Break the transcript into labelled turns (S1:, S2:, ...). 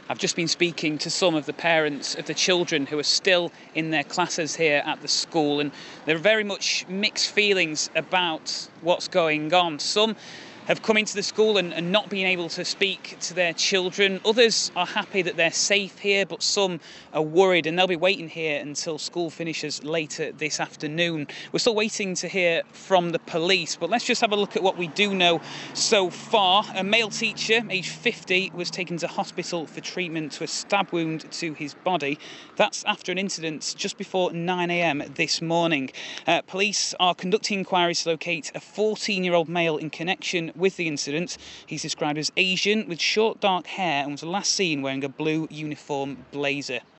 S1: I've just been speaking to some of the parents of the children who are still in their classes here at the school, and there are very much mixed feelings about what's going on. Some have come into the school and not been able to speak to their children. Others are happy that they're safe here, but some are worried, and they'll be waiting here until school finishes later this afternoon. We're still waiting to hear from the police, but let's just have a look at what we do know so far. A male teacher, aged 50, was taken to hospital for treatment to a stab wound to his body. That's after an incident just before 9 a.m. this morning. Police are conducting inquiries to locate a 14-year-old male in connection with the incident. He's described as Asian with short dark hair and was last seen wearing a blue uniform blazer.